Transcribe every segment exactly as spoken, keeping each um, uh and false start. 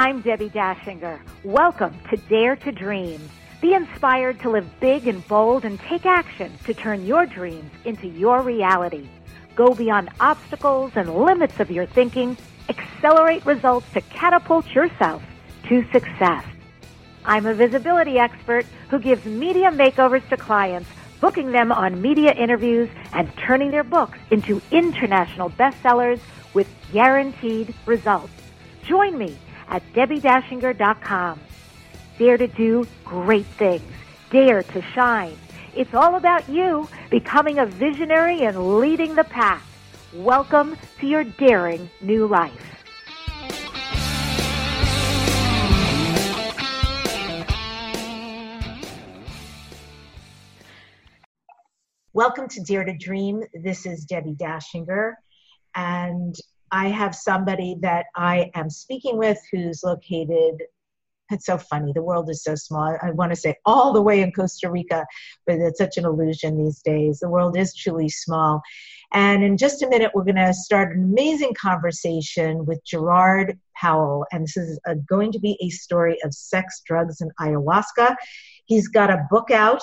I'm Debbie Dashinger. Welcome to Dare to Dream. Be inspired to live big and bold and take action to turn your dreams into your reality. Go beyond obstacles and limits of your thinking. Accelerate results to catapult yourself to success. I'm a visibility expert who gives media makeovers to clients, booking them on media interviews and turning their books into international bestsellers with guaranteed results. Join me at debbie dashinger dot com. Dare to do great things. Dare to shine. It's all about you becoming a visionary and leading the pack. Welcome to your daring new life. Welcome to Dare to Dream. This is Debbie Dashinger, and I have somebody that I am speaking with who's located, it's so funny, the world is so small. I want to say all the way in Costa Rica, but it's such an illusion these days. The world is truly small. And in just a minute, we're going to start an amazing conversation with Gerard Powell, and this is a, going to be a story of sex, drugs, and ayahuasca. He's got a book out,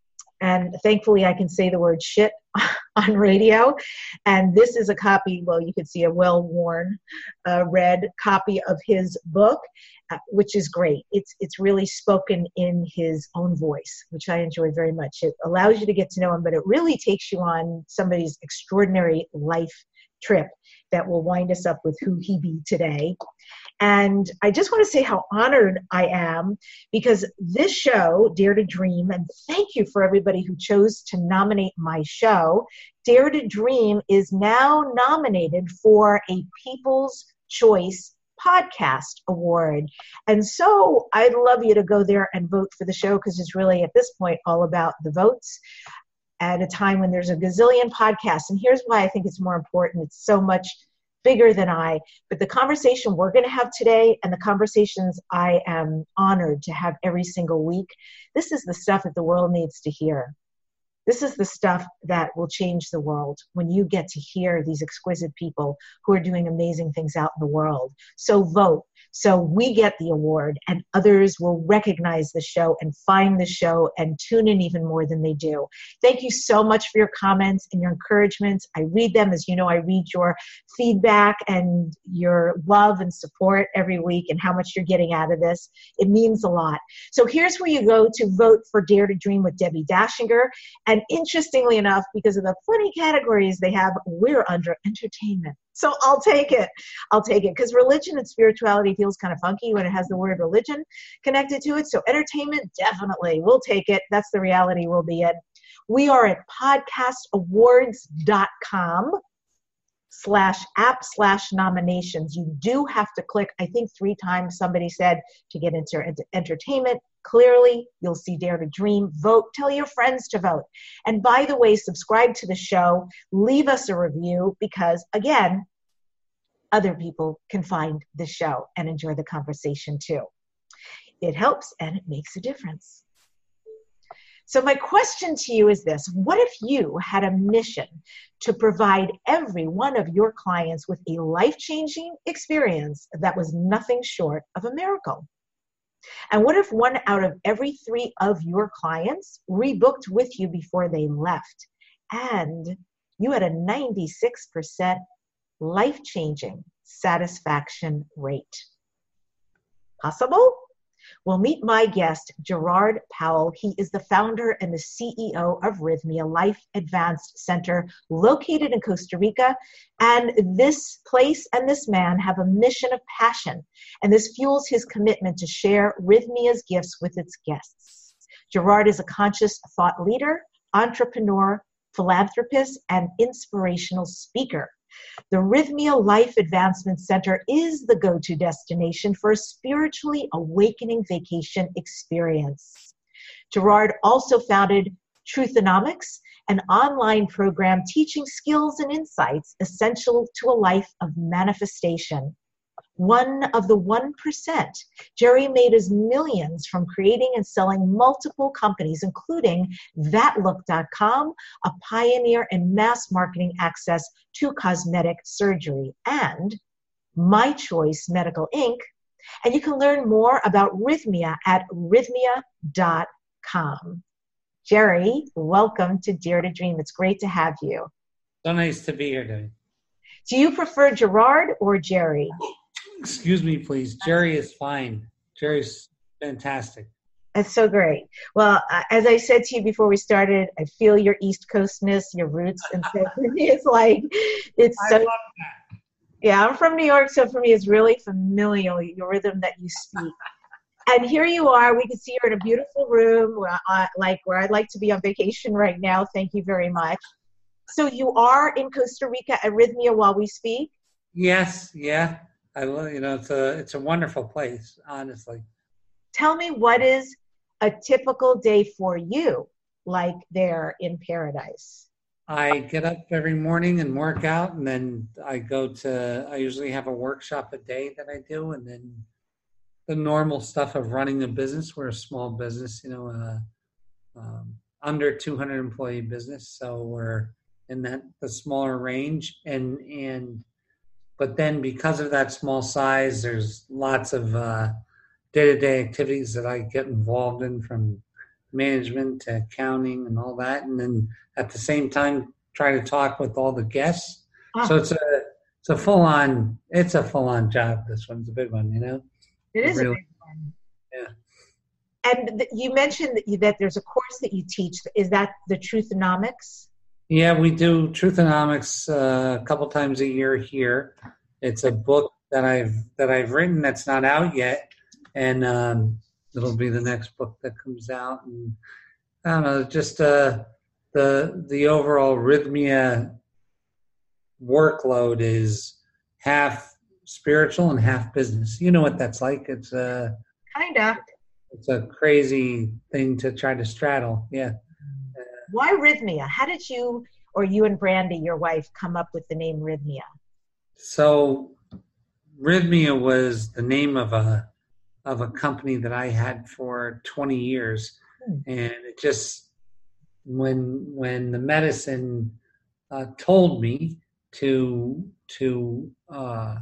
and thankfully I can say the word shit on radio. And this is a copy, well, you can see a well-worn uh, red copy of his book, uh, which is great. It's it's really spoken in his own voice, which I enjoy very much. It allows you to get to know him, but it really takes you on somebody's extraordinary life trip that will wind us up with who he be today. And I just want to say how honored I am, because this show, Dare to Dream, and thank you for everybody who chose to nominate my show, Dare to Dream is now nominated for a People's Choice Podcast Award. And so I'd love you to go there and vote for the show, because it's really at this point all about the votes at a time when there's a gazillion podcasts. And here's why I think it's more important. It's so much bigger than I, but the conversation we're going to have today and the conversations I am honored to have every single week, this is the stuff that the world needs to hear. This is the stuff that will change the world when you get to hear these exquisite people who are doing amazing things out in the world. So vote. So we get the award, and others will recognize the show and find the show and tune in even more than they do. Thank you so much for your comments and your encouragements. I read them. As you know, I read your feedback and your love and support every week and how much you're getting out of this. It means a lot. So here's where you go to vote for Dare to Dream with Debbie Dashinger. And interestingly enough, because of the funny categories they have, we're under entertainment. So I'll take it. I'll take it. Because religion and spirituality feels kind of funky when it has the word religion connected to it. So entertainment, definitely. We'll take it. That's the reality we'll be in. We are at podcastawards.com slash app slash nominations. You do have to click, I think three times somebody said, to get into entertainment. Clearly, you'll see Dare to Dream. Vote. Tell your friends to vote. And by the way, subscribe to the show. Leave us a review, because, again, other people can find the show and enjoy the conversation too. It helps and it makes a difference. So my question to you is this: what if you had a mission to provide every one of your clients with a life-changing experience that was nothing short of a miracle? And what if one out of every three of your clients rebooked with you before they left, and you had a ninety-six percent life-changing satisfaction rate? Possible? Well, meet my guest, Gerard Powell. He is the founder and the C E O of Rhythmia Life Advanced Center, located in Costa Rica. And this place and this man have a mission of passion, and this fuels his commitment to share Rhythmia's gifts with its guests. Gerard is a conscious thought leader, entrepreneur, philanthropist, and inspirational speaker. The Rhythmia Life Advancement Center is the go-to destination for a spiritually awakening vacation experience. Gerard also founded Truthonomics, an online program teaching skills and insights essential to a life of manifestation. One of the one percent, Jerry made his millions from creating and selling multiple companies, including that look dot com, a pioneer in mass marketing access to cosmetic surgery, and My Choice Medical Incorporated, And you can learn more about Rhythmia at rhythmia dot com. Jerry, welcome to Dare to Dream. It's great to have you. So nice to be here, Debbie. Do you prefer Gerard or Jerry? Excuse me, please. Jerry is fine. Jerry's fantastic. That's so great. Well, uh, as I said to you before we started, I feel your East Coastness, your roots. And so for me, it's like, it's I so. love that. Yeah, I'm from New York, so for me, it's really familial, your rhythm that you speak. And here you are. We can see you're in a beautiful room, where I, like where I'd like to be on vacation right now. Thank you very much. So you are in Costa Rica at Rhythmia while we speak? Yes, yeah. I love, you know, it's a it's a wonderful place, honestly. Tell me, what is a typical day for you like there in paradise? I get up every morning and work out, and then I go to, I usually have a workshop a day that I do, and then the normal stuff of running a business. We're a small business, you know, uh, um, under two hundred employee business, so we're in that the smaller range, and and but then because of that small size, there's lots of uh, day-to-day activities that I get involved in, from management to accounting and all that, and then at the same time try to talk with all the guests. Ah. So it's a it's a full on it's a full on job. This one's a big one, you know. It is really, a big one. Yeah. And th- you mentioned that, you, that there's a course that you teach. Is that the Truthonomics? Yeah, we do Truthonomics uh, a couple times a year here. It's a book that I've that I've written that's not out yet, and um, it'll be the next book that comes out. And I don't know, just uh, the the overall Rhythmia workload is half spiritual and half business. You know what that's like. It's a kinda. It's a crazy thing to try to straddle. Yeah. Why Rhythmia? How did you, or you and Brandy, your wife, come up with the name Rhythmia? So Rhythmia was the name of a of a company that I had for twenty years, hmm. and it just when when the medicine uh, told me to to uh,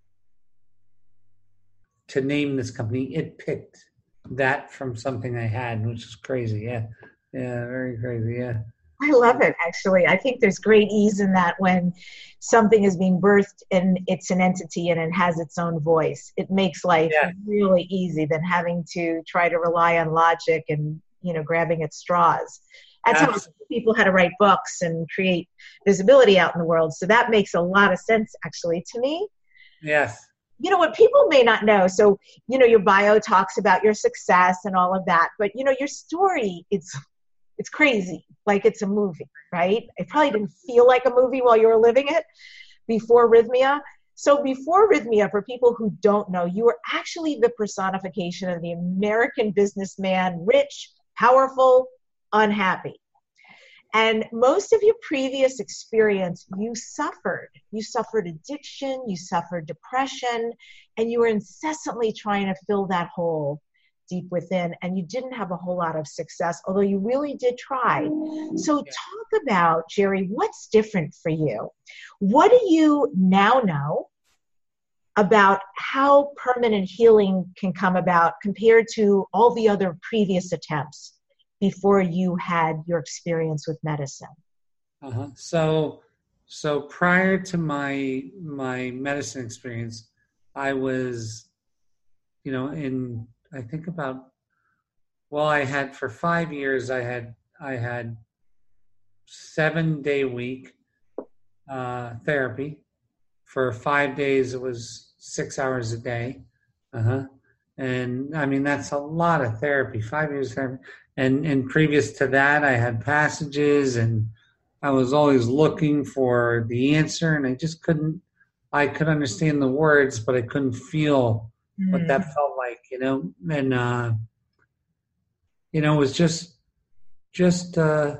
to name this company, it picked that from something I had, which is crazy. Yeah. Yeah, very crazy, yeah. I love it, actually. I think there's great ease in that when something is being birthed and it's an entity and it has its own voice. It makes life yeah. really easy than having to try to rely on logic and, you know, grabbing at straws. That's Absolutely. How people had to write books and create visibility out in the world. So that makes a lot of sense, actually, to me. Yes. You know, what people may not know, so, you know, your bio talks about your success and all of that, but, you know, your story, it's It's crazy, like it's a movie, right? It probably didn't feel like a movie while you were living it before Rhythmia. So before Rhythmia, for people who don't know, you were actually the personification of the American businessman, rich, powerful, unhappy. And most of your previous experience, you suffered. You suffered addiction, you suffered depression, and you were incessantly trying to fill that hole deep within, and you didn't have a whole lot of success, although you really did try. So talk about, Jerry, what's different for you? What do you now know about how permanent healing can come about compared to all the other previous attempts before you had your experience with medicine? Uh-huh. So, so prior to my my medicine experience, I was, you know, in I think about, well, I had for five years, I had, I had seven day week uh, therapy. For five days, it was six hours a day. Uh-huh. And I mean, that's a lot of therapy, five years of therapy. And, and previous to that, I had passages, and I was always looking for the answer, and I just couldn't, I could understand the words, but I couldn't feel what that felt like, you know, and, uh, you know, it was just, just, uh,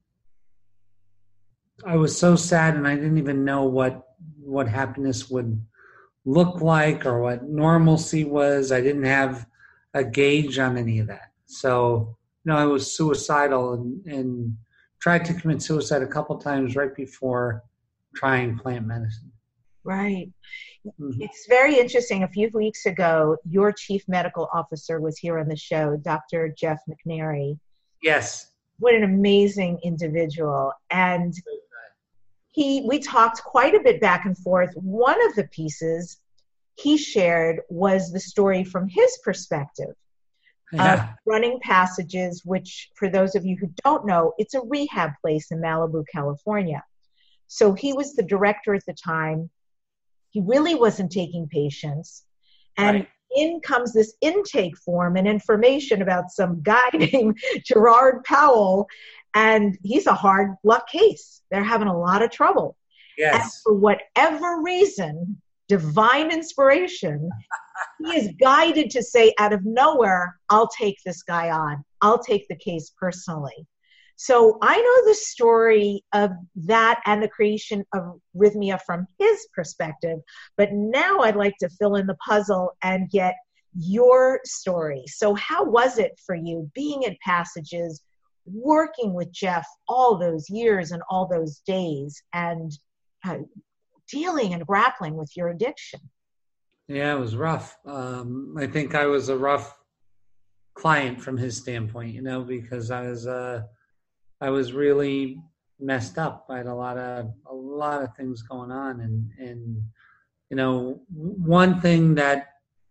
I was so sad, and I didn't even know what, what happiness would look like or what normalcy was. I didn't have a gauge on any of that. So, you know, I was suicidal and, and tried to commit suicide a couple times right before trying plant medicine. Right. Mm-hmm. It's very interesting. A few weeks ago, your chief medical officer was here on the show, Doctor Jeff McNary. Yes. What an amazing individual. And he, we talked quite a bit back and forth. One of the pieces he shared was the story from his perspective of Yeah. Running Passages, which, for those of you who don't know, it's a rehab place in Malibu, California. So he was the director at the time. He really wasn't taking patients. And Right. in comes this intake form and information about some guy named Gerard Powell. And he's a hard luck case. They're having a lot of trouble. Yes. And for whatever reason, divine inspiration, he is guided to say out of nowhere, I'll take this guy on. I'll take the case personally. So I know the story of that and the creation of Rhythmia from his perspective, but now I'd like to fill in the puzzle and get your story. So how was it for you being in Passages, working with Jeff all those years and all those days, and uh, dealing and grappling with your addiction? Yeah, it was rough. Um, I think I was a rough client from his standpoint, you know, because I was uh, I was really messed up. I had a lot of a lot of things going on, and and you know, one thing that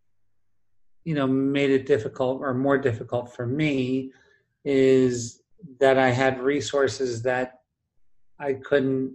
you know made it difficult or more difficult for me is that I had resources that I couldn't,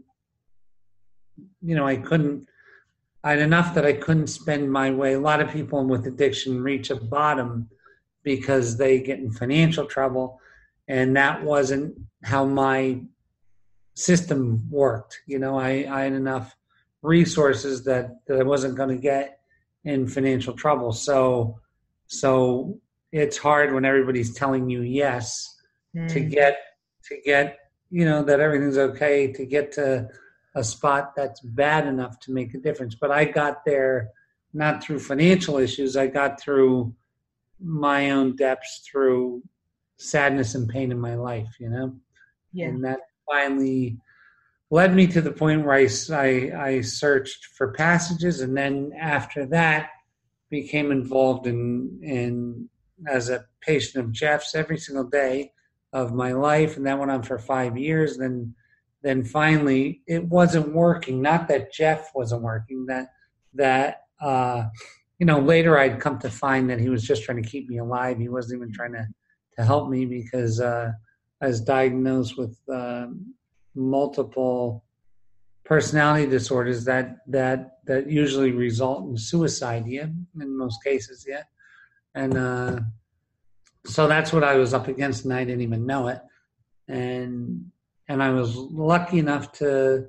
you know, I couldn't. I had enough that I couldn't spend my way. A lot of people with addiction reach a bottom because they get in financial trouble, and that wasn't how my system worked. You know, I, I had enough resources that, that I wasn't going to get in financial trouble. So, so it's hard when everybody's telling you yes mm. to get to get you know that everything's okay, to get to a spot that's bad enough to make a difference. But I got there not through financial issues. I got through my own depths, through sadness and pain in my life, you know? Yeah. And that finally led me to the point where I, I, I searched for Passages. And then after that, became involved in, in as a patient of Jeff's every single day of my life. And that went on for five years. Then Then finally, it wasn't working. Not that Jeff wasn't working. That that uh, you know, later I'd come to find that he was just trying to keep me alive. He wasn't even trying to, to help me because uh, I was diagnosed with uh, multiple personality disorders that that that usually result in suicide. Yeah, in most cases, yeah. And uh, so that's what I was up against, and I didn't even know it. And And I was lucky enough to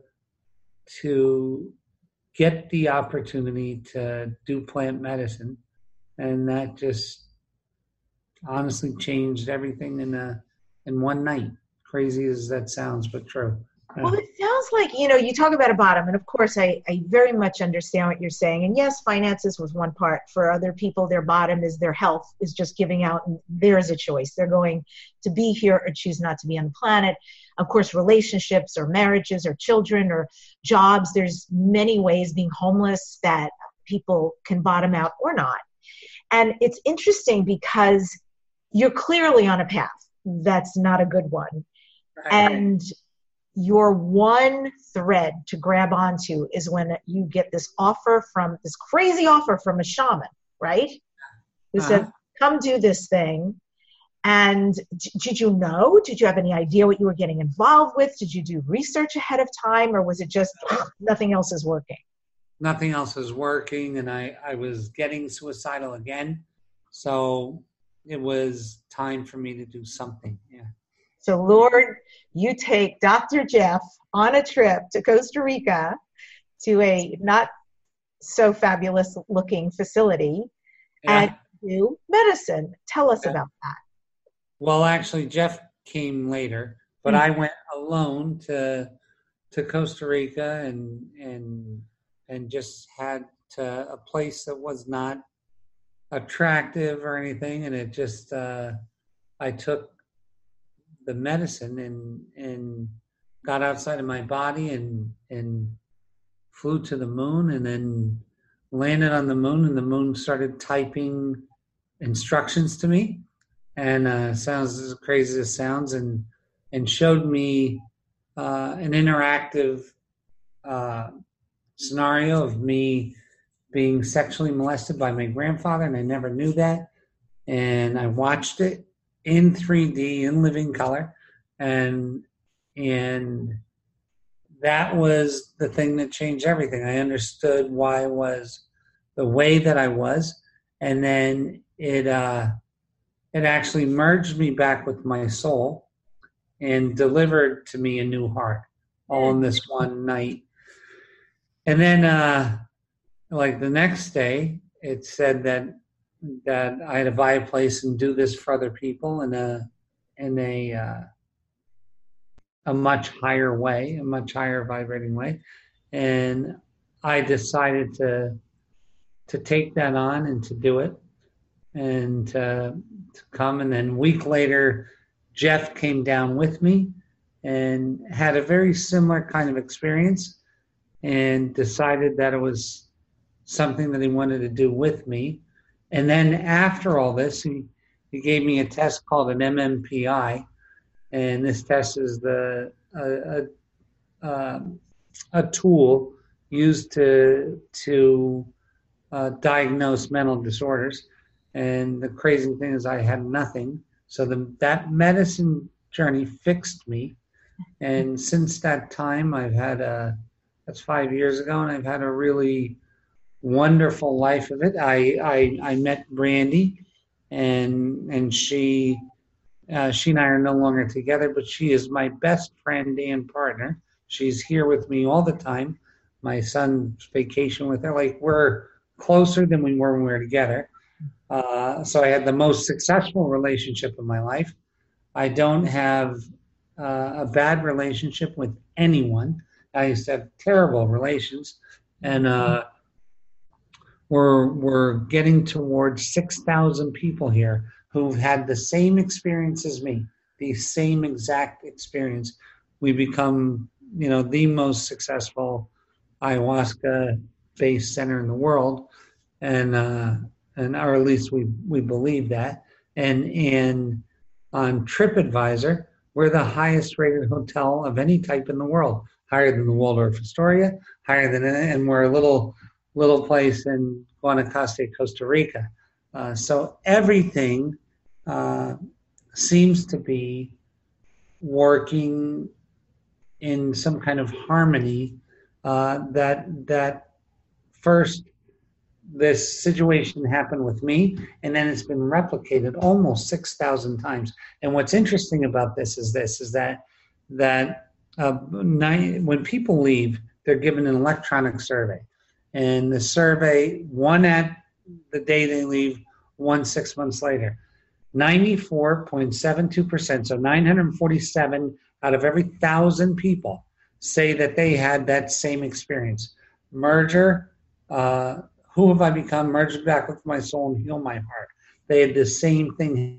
to get the opportunity to do plant medicine, and that just honestly changed everything in a in one night. Crazy as that sounds, but true. Yeah. Well, it sounds like, you know, you talk about a bottom, and of course I, I very much understand what you're saying. And yes, finances was one part. For other people, their bottom is their health, is just giving out, and there is a choice. They're going to be here or choose not to be on the planet. Of course, relationships or marriages or children or jobs, there's many ways, being homeless, that people can bottom out or not. And it's interesting because you're clearly on a path that's not a good one. Right. And your one thread to grab onto is when you get this offer from, this crazy offer from a shaman, right? Who uh-huh. said, come do this thing. And d- did you know? Did you have any idea what you were getting involved with? Did you do research ahead of time, or was it just nothing else is working? Nothing else is working, and I, I was getting suicidal again. So it was time for me to do something, yeah. So, Lord, you take Doctor Jeff on a trip to Costa Rica to a not so fabulous looking facility yeah. and do medicine. Tell us yeah. about that. Well, actually, Jeff came later, but mm-hmm. I went alone to to Costa Rica and and and just had to, a place that was not attractive or anything, and it just uh, I took the medicine and and got outside of my body and and flew to the moon and then landed on the moon, and the moon started typing instructions to me. And uh, sounds as crazy as it sounds, and and showed me uh, an interactive uh, scenario of me being sexually molested by my grandfather, and I never knew that. And I watched it in three D, in living color, and and that was the thing that changed everything. I understood why I was the way that I was, and then it uh, it actually merged me back with my soul and delivered to me a new heart, all in this one night. And then, uh, like the next day, it said that that I had to buy a place and do this for other people in a in a uh, a much higher way, a much higher vibrating way. And I decided to to take that on and to do it, and to, to come. And then a week later, Jeff came down with me and had a very similar kind of experience, and decided that it was something that he wanted to do with me. And then after all this, he, he gave me a test called an M M P I, and this test is the a, a, um, a tool used to to uh, diagnose mental disorders. And the crazy thing is, I had nothing. So the, that medicine journey fixed me, and since that time, I've had a that's five years ago, and I've had a really wonderful life of it. I I, I met Brandy, and and she uh, she and I are no longer together, but she is my best friend and partner. She's here with me all the time. My son's vacation with her. Like, we're closer than we were when we were together. Uh, so I had the most successful relationship of my life. I don't have uh, a bad relationship with anyone. I used to have terrible relations, and uh, we're we're getting towards six thousand people here who've had the same experience as me, the same exact experience. We become, you know, the most successful ayahuasca-based center in the world, and uh, and or at least we we believe that. And and on TripAdvisor, we're the highest rated hotel of any type in the world. Higher than the Waldorf Astoria, higher than, and we're a little little place in Guanacaste, Costa Rica. Uh, so everything uh, seems to be working in some kind of harmony. Uh, that that first, this situation happened with me, and then it's been replicated almost six thousand times. And what's interesting about this is this: is that that. Uh, nine, when people leave, they're given an electronic survey, and the survey, one at the day they leave, one six months later, ninety-four point seven two percent, so nine hundred forty-seven out of every thousand people say that they had that same experience. Merger, uh, who have I become? Merged back with my soul and heal my heart. They had the same thing.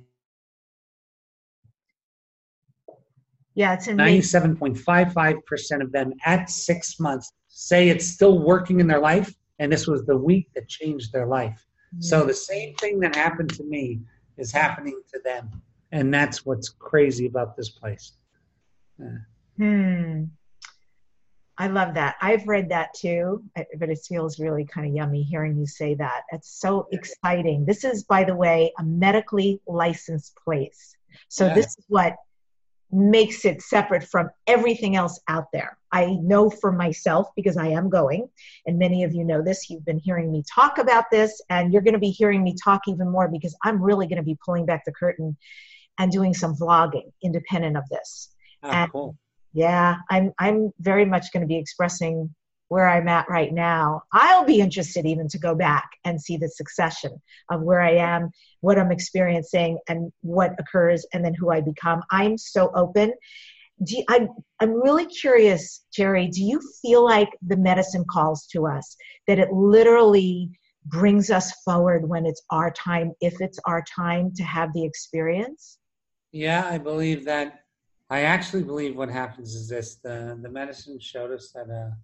Yeah, it's amazing. ninety-seven point five five percent of them at six months say it's still working in their life, and this was the week that changed their life. Mm-hmm. So the same thing that happened to me is happening to them, and that's what's crazy about this place. Yeah. Hmm. I love that. I've read that too, but it feels really kind of yummy hearing you say that. It's so exciting. This is, by the way, a medically licensed place. So yeah. This is what makes it separate from everything else out there. I know for myself, because I am going, and many of you know this, you've been hearing me talk about this, and you're going to be hearing me talk even more, because I'm really going to be pulling back the curtain and doing some vlogging independent of this. Oh, and cool. Yeah, I'm I'm very much going to be expressing where I'm at right now. I'll be interested even to go back and see the succession of where I am, what I'm experiencing, and what occurs, and then who I become. I'm so open. Do you, I'm, I'm really curious, Jerry, do you feel like the medicine calls to us, that it literally brings us forward when it's our time, if it's our time to have the experience? Yeah, I believe that. I actually believe what happens is this: the the medicine showed us that uh,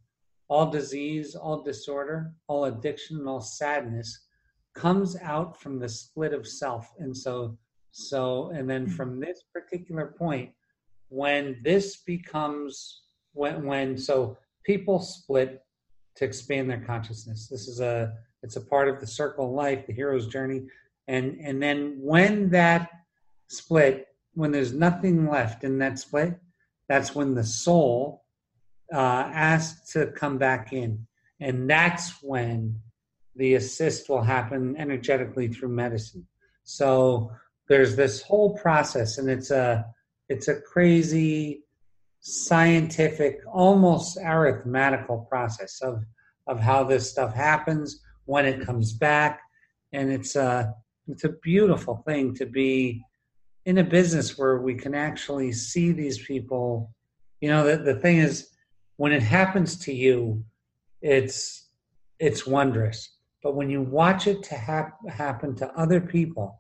all disease, all disorder, all addiction, and all sadness comes out from the split of self. And so, so, and then from this particular point, when this becomes, when, when, so people split to expand their consciousness. This is a, it's a part of the circle of life, the hero's journey. And, and then when that split, when there's nothing left in that split, that's when the soul uh, asks to come back in. And that's when the assist will happen energetically through medicine. So there's this whole process, and it's a, it's a crazy scientific, almost arithmetical process of, of how this stuff happens, when it comes back. And it's a, it's a beautiful thing to be in a business where we can actually see these people. You know, the, the thing is, when it happens to you, it's, it's wondrous. But when you watch it to hap- happen to other people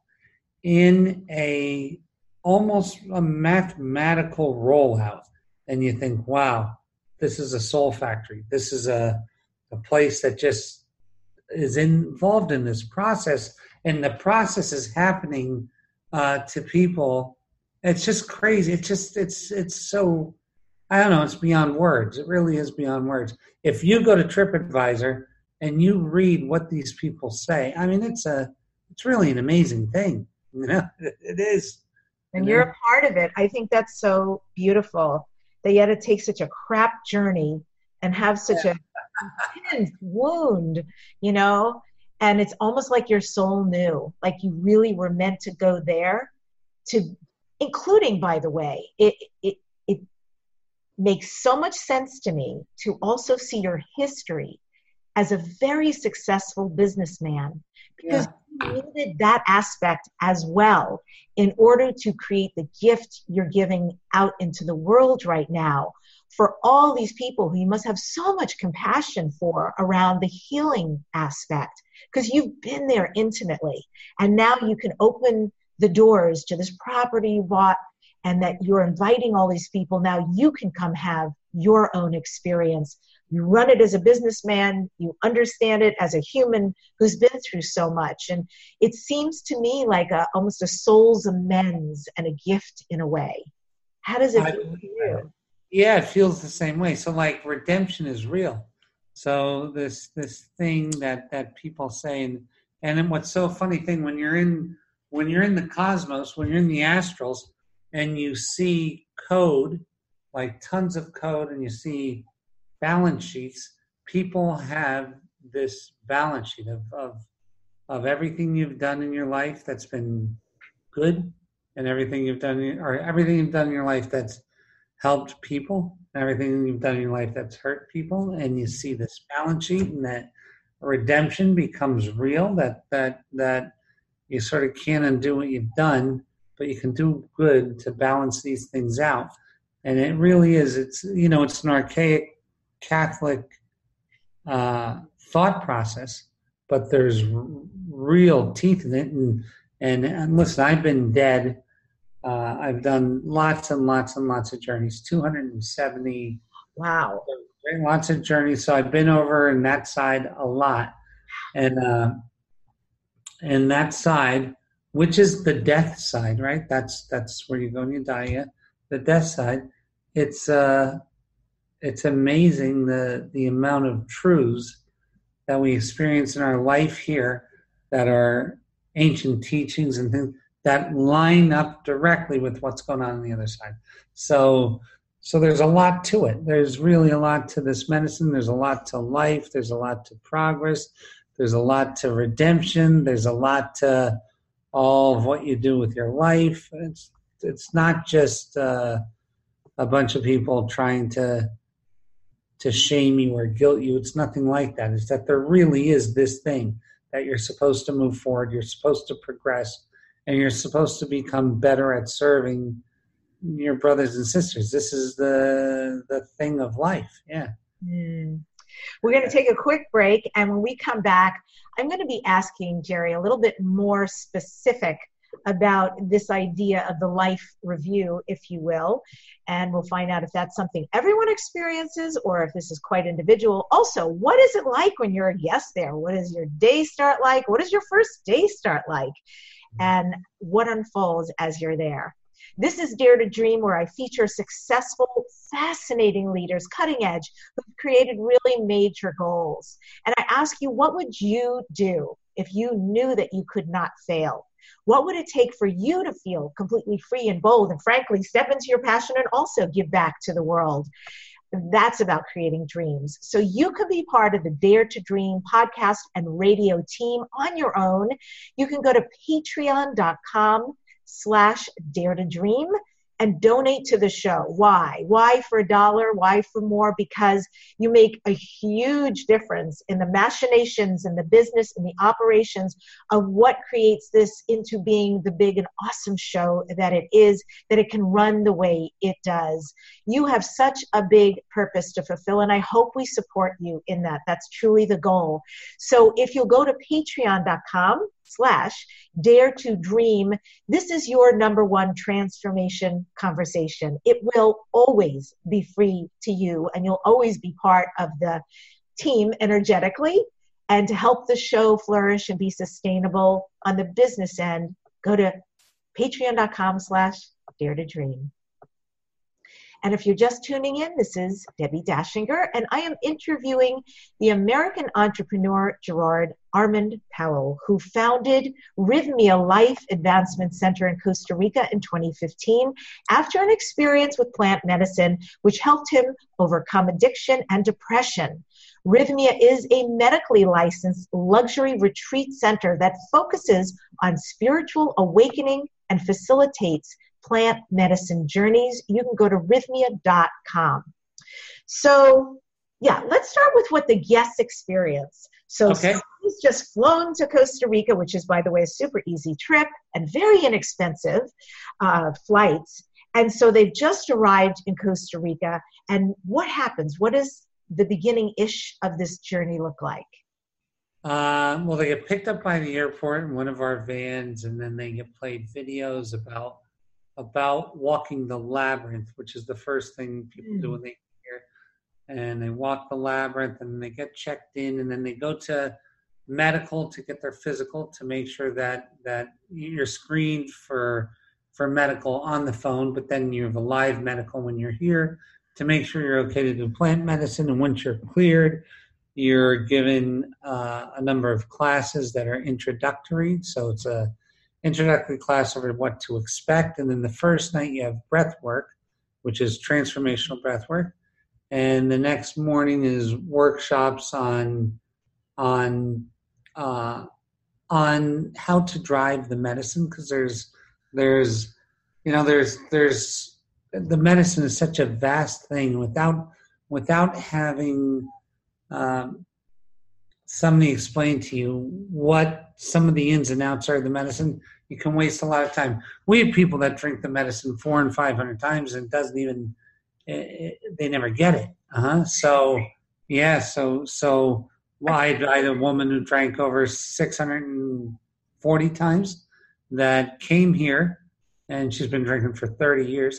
in a almost a mathematical rollout, and you think, wow, this is a soul factory. This is a, a place that just is involved in this process, and the process is happening uh, to people. It's just crazy. It's just, it's, it's so, I don't know, it's beyond words. It really is beyond words. If you go to TripAdvisor and you read what these people say, I mean, it's a, it's really an amazing thing. You know, it, it is. And you you're know? a part of it. I think that's so beautiful that you had to take such a crap journey and have such yeah. a intense wound, you know, and it's almost like your soul knew, like you really were meant to go there, to, including, by the way, it, it, it makes so much sense to me to also see your history as a very successful businessman, because yeah. you needed that aspect as well in order to create the gift you're giving out into the world right now for all these people who you must have so much compassion for around the healing aspect, because you've been there intimately. And now you can open the doors to this property you bought, and that you're inviting all these people. Now you can come have your own experience. You run it as a businessman, you understand it as a human who's been through so much. And it seems to me like a, almost a soul's amends and a gift in a way. How does it feel to you? Yeah, it feels the same way. So like redemption is real. So this this thing that, that people say, and, and then what's so funny thing, when you're in when you're in the cosmos, when you're in the astrals, and you see code, like tons of code, and you see balance sheets, people have this balance sheet of, of of everything you've done in your life that's been good, and everything you've done, or everything you've done in your life that's helped people, and everything you've done in your life that's hurt people, and you see this balance sheet, and that redemption becomes real. That that that you sort of can't undo what you've done, but you can do good to balance these things out. And it really is. It's you know, it's an archaic Catholic uh, thought process, but there's r- real teeth in it. And, and and listen, I've been dead. Uh, I've done lots and lots and lots of journeys, two hundred seventy. Wow. Lots of journeys. So I've been over in that side a lot. And, uh, and that side, which is the death side, right? That's, that's where you go and you die. Yeah. The death side. It's, uh, it's amazing the, the amount of truths that we experience in our life here that are ancient teachings and things that line up directly with what's going on on the other side. So, so there's a lot to it. There's really a lot to this medicine. There's a lot to life. There's a lot to progress. There's a lot to redemption. There's a lot to all of what you do with your life. It's, it's not just uh, a bunch of people trying to to shame you or guilt you. It's nothing like that. It's that there really is this thing that you're supposed to move forward. You're supposed to progress, and you're supposed to become better at serving your brothers and sisters. This is the the thing of life. Yeah. Mm. We're going to take a quick break, and when we come back, I'm going to be asking Jerry a little bit more specific about this idea of the life review, if you will, and we'll find out if that's something everyone experiences or if this is quite individual. Also, what is it like when you're a guest there? What does your day start like? What does your first day start like? And what unfolds as you're there? This is Dare to Dream, where I feature successful, fascinating leaders, cutting edge, who've created really major goals. And I ask you, what would you do if you knew that you could not fail? What would it take for you to feel completely free and bold and, frankly, step into your passion and also give back to the world? That's about creating dreams. So you can be part of the Dare to Dream podcast and radio team on your own. You can go to patreon.com slash dare to dream and donate to the show. Why? Why for a dollar? Why for more? Because you make a huge difference in the machinations and the business and the operations of what creates this into being the big and awesome show that it is, that it can run the way it does. You have such a big purpose to fulfill, and I hope we support you in that. That's truly the goal. So if you'll go to patreon.com slash dare to dream, this is your number one transformation conversation. It will always be free to you, and you'll always be part of the team energetically. And to help the show flourish and be sustainable on the business end, go to patreon.com slash dare to dream. And if you're just tuning in, this is Debbie Dashinger, and I am interviewing the American entrepreneur Gerard Armand Powell, who founded Rhythmia Life Advancement Center in Costa Rica in twenty fifteen after an experience with plant medicine, which helped him overcome addiction and depression. Rhythmia is a medically licensed luxury retreat center that focuses on spiritual awakening and facilitates plant medicine journeys. You can go to rhythmia dot com. So, yeah, let's start with what the guests experience. So, okay. Someone's just flown to Costa Rica, which is, by the way, a super easy trip and very inexpensive uh, flights. And so they've just arrived in Costa Rica. And what happens? What does the beginning-ish of this journey look like? Uh, well, they get picked up by the airport in one of our vans, and then they get played videos about about walking the labyrinth, which is the first thing people mm. do when they get here. And they walk the labyrinth, and they get checked in, and then they go to medical to get their physical to make sure that that you're screened for for medical on the phone, but then you have a live medical when you're here to make sure you're okay to do plant medicine. And once you're cleared, you're given uh, a number of classes that are introductory. So it's a introductory class over what to expect. And then the first night you have breath work, which is transformational breath work. And the next morning is workshops on on uh, on how to drive the medicine, because there's there's you know there's there's the medicine is such a vast thing. Without without having um, somebody explain to you what some of the ins and outs are of the medicine, you can waste a lot of time. We have people that drink the medicine four and five hundred times and it doesn't even it, they never get it. Uh-huh. So yeah, so so well, I, I had a woman who drank over six hundred forty times that came here, and she's been drinking for thirty years,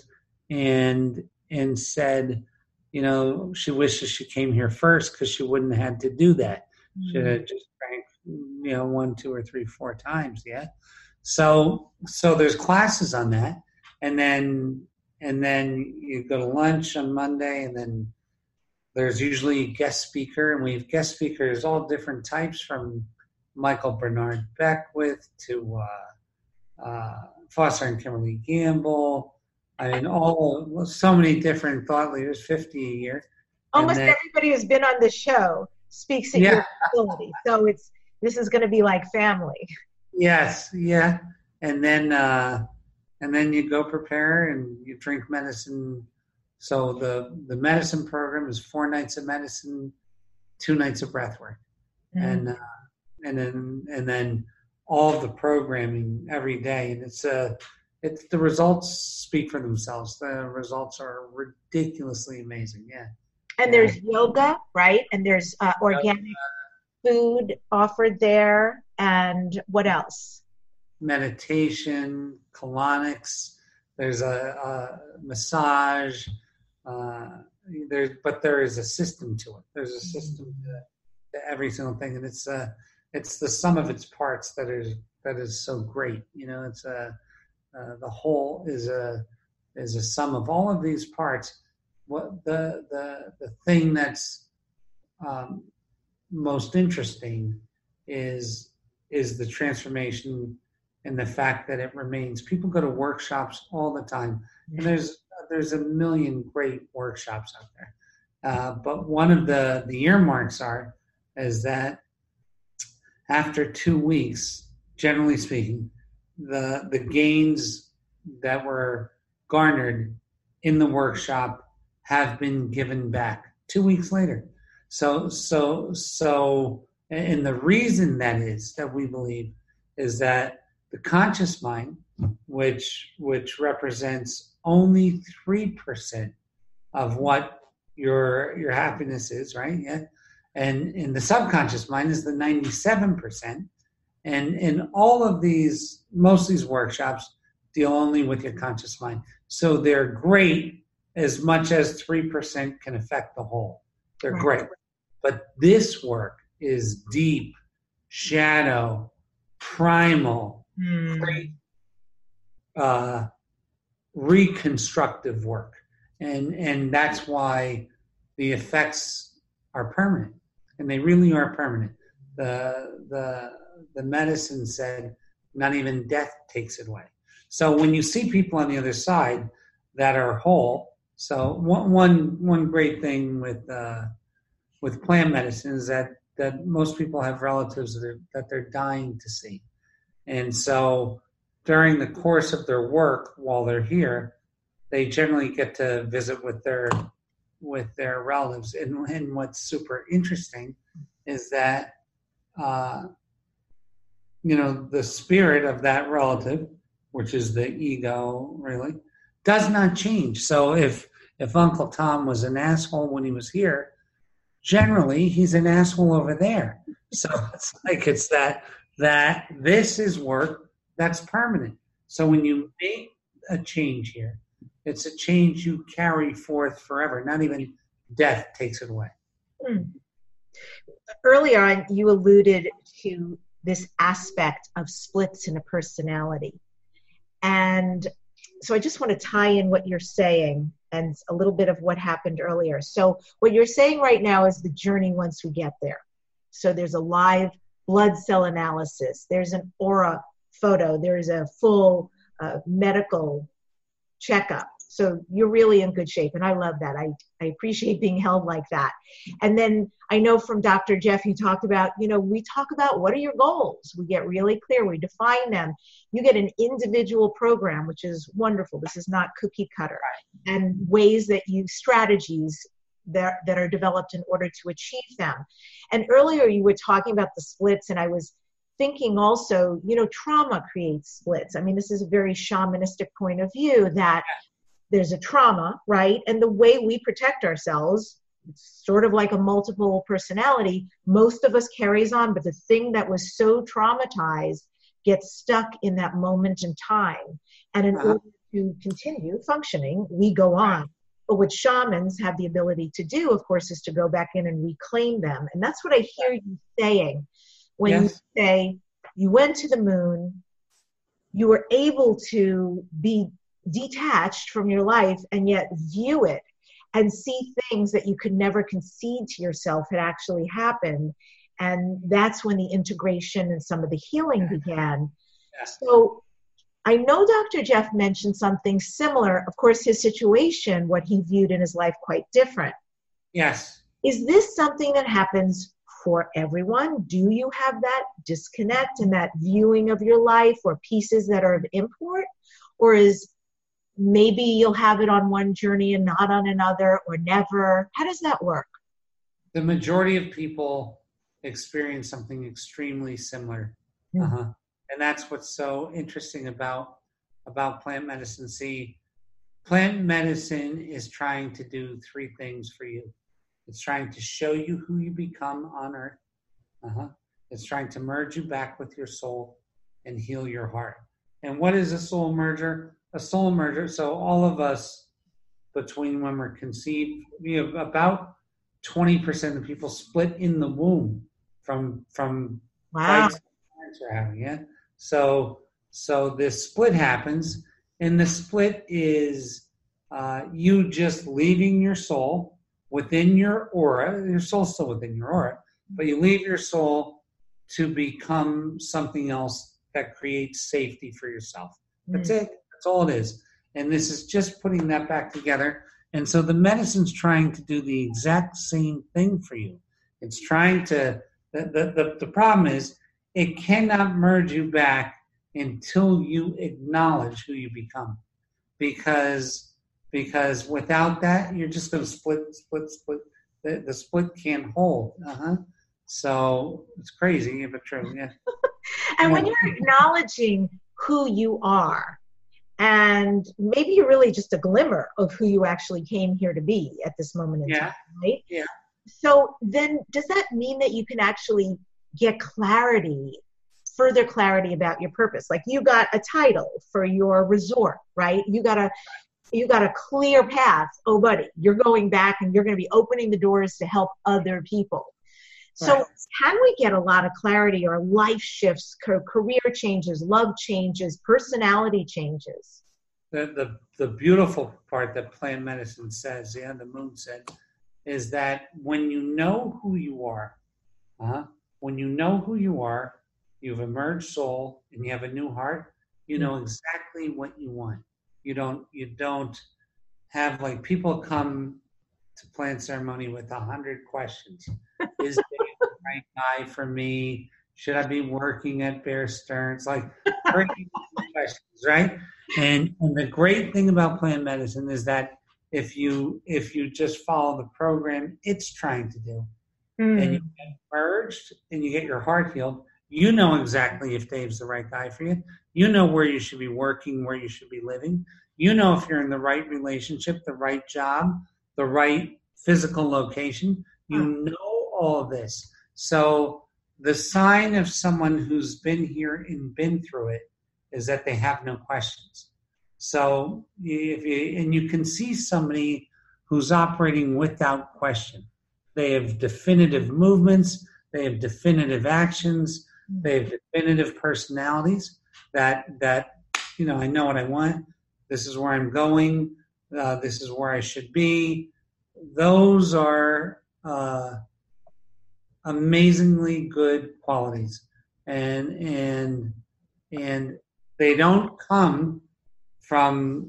and and said, you know, she wishes she came here first because she wouldn't have had to do that. Mm-hmm. She had just drank, you know, one, two, or three, four times. Yeah. So so there's classes on that, and then and then you go to lunch on Monday, and then there's usually a guest speaker, and we have guest speakers all different types, from Michael Bernard Beckwith to uh, uh, Foster and Kimberly Gamble. I mean, all so many different thought leaders, fifty a year. Almost then, everybody who's been on the show speaks at yeah. your facility, so it's this is going to be like family. Yes, yeah, and then uh, and then you go prepare and you drink medicine. So the, the medicine program is four nights of medicine, two nights of breath work, mm-hmm. and uh, and then and then all of the programming every day. And it's uh, it's the results speak for themselves. The results are ridiculously amazing. Yeah. And yeah. there's yoga, right? And there's uh, organic uh, food offered there. And what else? meditation, colonics. There's a, a massage. Uh, there, but there is a system to it. There's a system to, to every single thing, and it's uh, it's the sum of its parts that is that is so great. You know, it's a uh, the whole is a is a sum of all of these parts. What the the the thing that's um, most interesting is is the transformation and the fact that it remains. People go to workshops all the time, and there's there's a million great workshops out there. Uh, but one of the the earmarks are is that after two weeks, generally speaking, the the gains that were garnered in the workshop have been given back two weeks later. So so so, and the reason that is that we believe is that the conscious mind, which which represents only three percent of what your your happiness is, right? Yeah. And in the subconscious mind is the ninety-seven percent. And in all of these, most of these workshops deal only with your conscious mind. So they're great as much as three percent can affect the whole. They're great. But this work is deep, shadow, primal, Mm. great, uh, reconstructive work. And, and that's why the effects are permanent. And they really are permanent. The, the, the medicine said not even death takes it away. So when you see people on the other side that are whole, so one one, one great thing with uh, with plant medicine is that, that most people have relatives that, are, that they're dying to see. And so during the course of their work while they're here, they generally get to visit with their with their relatives. And, and what's super interesting is that uh, you know, the spirit of that relative, which is the ego, really, does not change. So if if Uncle Tom was an asshole when he was here, generally he's an asshole over there. So it's like it's that that this is work that's permanent. So when you make a change here, it's a change you carry forth forever. Not even death takes it away. Mm. Earlier on, you alluded to this aspect of splits in a personality. And so I just want to tie in what you're saying and a little bit of what happened earlier. So what you're saying right now is the journey once we get there. So there's a live blood cell analysis. There's an aura photo. There's a full uh, medical checkup. So you're really in good shape. And I love that. I, I appreciate being held like that. And then I know from Doctor Jeff, you talked about, you know, we talk about what are your goals? We get really clear. We define them. You get an individual program, which is wonderful. This is not cookie cutter. And ways that you, strategies that, that are developed in order to achieve them. And earlier you were talking about the splits, and I was thinking also, you know, trauma creates splits. I mean, this is a very shamanistic point of view that there's a trauma, right? And the way we protect ourselves, it's sort of like a multiple personality, most of us carries on, but the thing that was so traumatized gets stuck in that moment in time. And in uh-huh. order to continue functioning, we go on. But what shamans have the ability to do, of course, is to go back in and reclaim them. And that's what I hear you saying when yes. you say you went to the moon, you were able to be detached from your life and yet view it and see things that you could never concede to yourself had actually happened. And that's when the integration and some of the healing began. Yeah. So I know Doctor Jeff mentioned something similar. Of course, his situation, what he viewed in his life, quite different. Yes. Is this something that happens for everyone? Do you have that disconnect and that viewing of your life or pieces that are of import? Or is maybe you'll have it on one journey and not on another, or never? How does that work? The majority of people experience something extremely similar. Mm-hmm. Uh-huh. And that's what's so interesting about, about plant medicine. See, plant medicine is trying to do three things for you. It's trying to show you who you become on earth. Uh-huh. It's trying to merge you back with your soul. and heal your heart. And what is a soul merger? A soul merger, so all of us, between when we're conceived, we have about twenty percent of people split in the womb from from wow. fights parents are having. Yeah. So so this split happens, and the split is uh, you just leaving your soul within your aura. Your soul's still within your aura, but you leave your soul to become something else that creates safety for yourself. That's mm. it. That's all it is. And this is just putting that back together. And so the medicine's trying to do the exact same thing for you. It's trying to, the, the, the, the problem is it cannot merge you back until you acknowledge who you become. Because, because without that, you're just going to split, split, split. The, the split can't hold. Uh-huh. So it's crazy, but true. Yeah. And when you're acknowledging who you are, and maybe you're really just a glimmer of who you actually came here to be at this moment in yeah. time, right? Yeah. So then does that mean that you can actually get clarity, further clarity about your purpose? Like you got a title for your resort, right? You got a, you got a clear path. Oh, buddy, you're going back and you're going to be opening the doors to help other people. So right. Can we get a lot of clarity or life shifts, career changes, love changes, personality changes? The, the, the beautiful part that plant medicine says, yeah, the moon said, is that when you know who you are, uh, when you know who you are, you've emerged soul and you have a new heart, you know exactly what you want. You don't, you don't have like people come to plant ceremony with a hundred questions. Is Dave the right guy for me? Should I be working at Bear Stearns? Like crazy questions, right? And, and the great thing about plant medicine is that if you if you just follow the program it's trying to do, mm. and you get merged and you get your heart healed, you know exactly if Dave's the right guy for you. You know where you should be working, where you should be living. You know if you're in the right relationship, the right job, the right physical location. You know all of this. So the sign of someone who's been here and been through it is that they have no questions. So if you, and you can see somebody who's operating without question. They have definitive movements. They have definitive actions. They have definitive personalities that, that you know, I know what I want. This is where I'm going. Uh, this is where I should be. Those are uh, amazingly good qualities, and and and they don't come from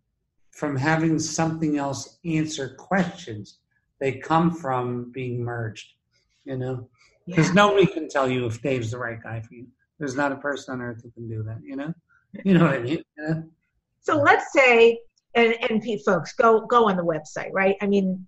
from having something else answer questions. They come from being merged, you know, because yeah. nobody can tell you if Dave's the right guy for you. There's not a person on earth who can do that, you know. You know what I mean? You know? So let's say, and and folks, go go on the website, right? I mean,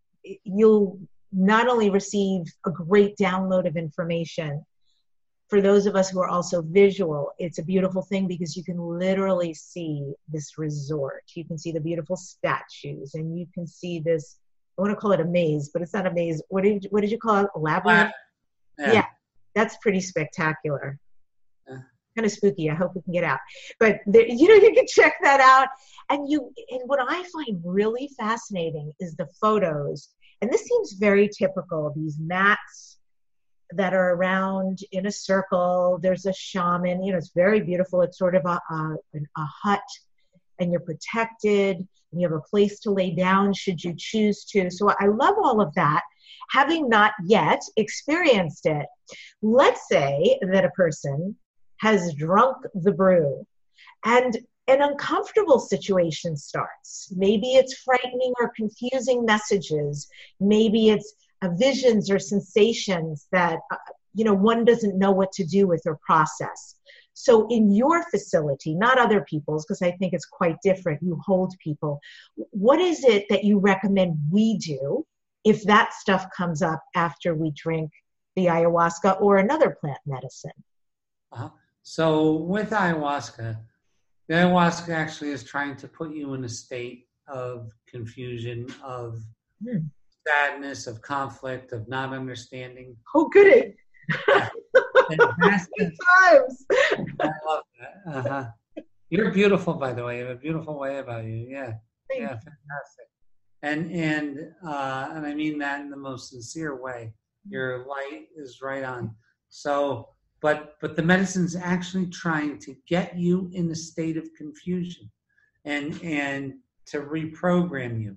you'll not only receive a great download of information. For those of us who are also visual, it's a beautiful thing because you can literally see this resort. You can see the beautiful statues, and you can see this, I want to call it a maze, but it's not a maze. What did you, what did you call it? A labyrinth? Yeah. yeah, that's pretty spectacular. Yeah. Kind of spooky. I hope we can get out. But there, you know, you can check that out. And you, and what I find really fascinating is the photos. And this seems very typical. These mats that are around in a circle. There's a shaman. You know, it's very beautiful. It's sort of a, a, a hut, and you're protected, and you have a place to lay down should you choose to. So I love all of that. Having not yet experienced it, let's say that a person has drunk the brew and an uncomfortable situation starts. Maybe it's frightening or confusing messages. Maybe it's uh, visions or sensations that, uh, you know, one doesn't know what to do with or process. So in your facility, not other people's, because I think it's quite different, you hold people, what is it that you recommend we do if that stuff comes up after we drink the ayahuasca or another plant medicine? Uh-huh. So with ayahuasca, the ayahuasca actually is trying to put you in a state of confusion, of hmm. sadness, of conflict, of not understanding. Oh, goody. Yeah. Fantastic times. I love that. Uh-huh. You're beautiful, by the way. You have a beautiful way about you. Yeah. Thank yeah, fantastic. And and uh, and I mean that in the most sincere way. Your light is right on. So, but but the medicine's actually trying to get you in a state of confusion, and and to reprogram you.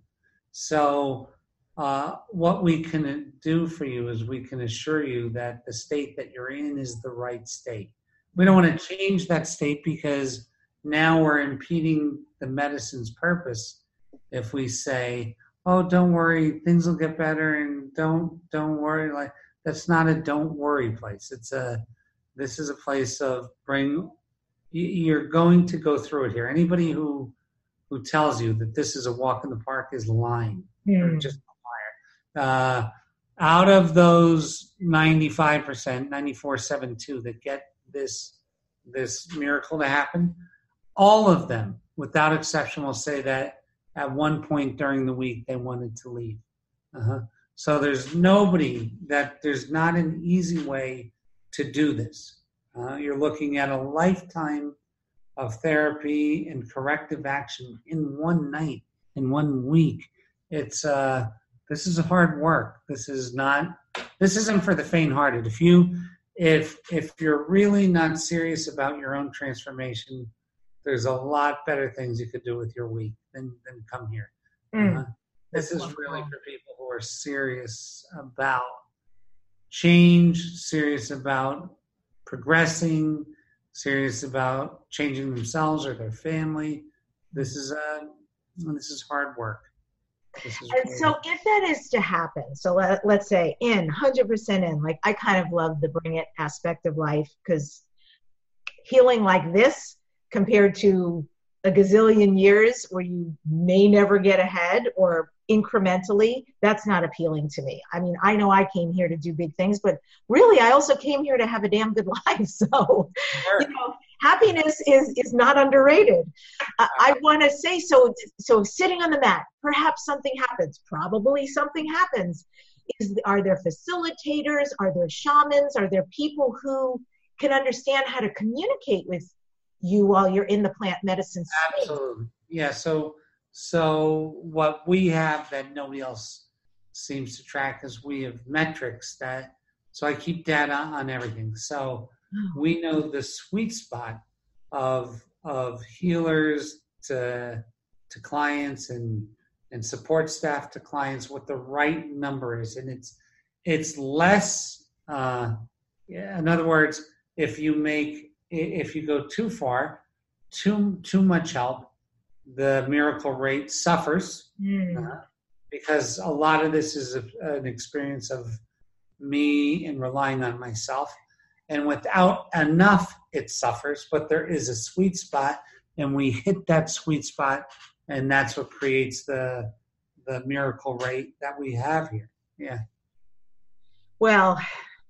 So, uh, what we can do for you is we can assure you that the state that you're in is the right state. We don't want to change that state because now we're impeding the medicine's purpose if we say, oh, don't worry, things will get better, and don't don't worry. Like, that's not a don't worry place. It's a this is a place of bring. You're going to go through it here. Anybody who who tells you that this is a walk in the park is lying. Mm. Or just a liar. Uh, out of those ninety-five percent, ninety-four point seven two that get this this miracle to happen, all of them, without exception, will say that at one point during the week they wanted to leave. Uh-huh. So there's nobody that there's not an easy way to do this. Uh, you're looking at a lifetime of therapy and corrective action in one night, in one week. It's uh, this is hard work. This is not. This isn't for the faint-hearted. If you, if if you're really not serious about your own transformation, there's a lot better things you could do with your week than than come here. Mm. Uh, this is really for people who are serious about change, serious about progressing, serious about changing themselves or their family. This is uh, this is hard work. This is And really so if that is to happen, so let, let's say in, one hundred percent in, like I kind of love the bring it aspect of life because healing like this compared to a gazillion years where you may never get ahead or incrementally, that's not appealing to me. I mean, I know I came here to do big things, but really I also came here to have a damn good life. So, sure. you know, happiness is is not underrated. Uh, I want to say, so so sitting on the mat, perhaps something happens. Probably something happens. Is Are there facilitators? Are there shamans? Are there people who can understand how to communicate with you while you're in the plant medicine space? Absolutely. Yeah. So, so what we have that nobody else seems to track is we have metrics that, so I keep data on everything. So we know the sweet spot of, of healers to, to clients and, and support staff to clients, what the right number is. And it's, it's less, uh, yeah, in other words, if you make, if you go too far, too too much help, the miracle rate suffers Mm. uh, because a lot of this is a, an experience of me and relying on myself. And without enough, it suffers. But there is a sweet spot, and we hit that sweet spot, and that's what creates the the miracle rate that we have here. Yeah. Well,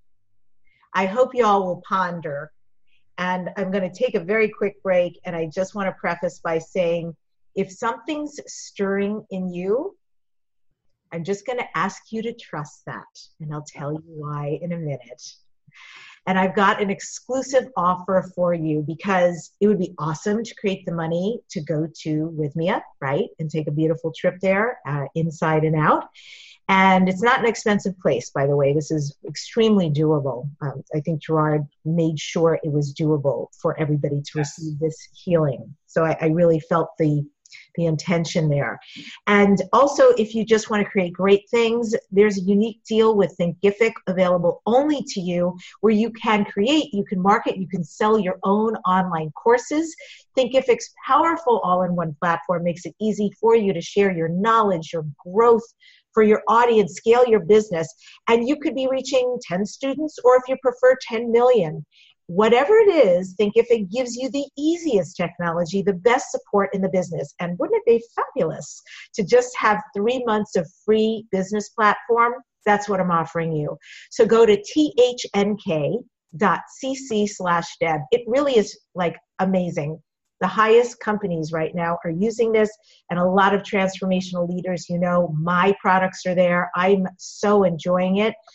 I hope you all will ponder. And I'm going to take a very quick break. And I just want to preface by saying, if something's stirring in you, I'm just going to ask you to trust that. And I'll tell you why in a minute. And I've got an exclusive offer for you because it would be awesome to create the money to go to Rhythmia, right? And take a beautiful trip there, uh, inside and out. And it's not an expensive place, by the way. This is extremely doable. Um, I think Gerard made sure it was doable for everybody to Yes. receive this healing. So I, I really felt the the intention there. And also, if you just want to create great things, there's a unique deal with Thinkific available only to you where you can create, you can market, you can sell your own online courses. Thinkific's powerful all-in-one platform makes it easy for you to share your knowledge, your growth, for your audience, scale your business, and you could be reaching ten students, or if you prefer ten million. Whatever it is, Thinkific gives you the easiest technology, the best support in the business. And wouldn't it be fabulous to just have three months of free business platform? That's what I'm offering you. So go to thnk dot c c slash deb. It really is like amazing. The highest companies right now are using this, and a lot of transformational leaders, you know, my products are there. I'm so enjoying it.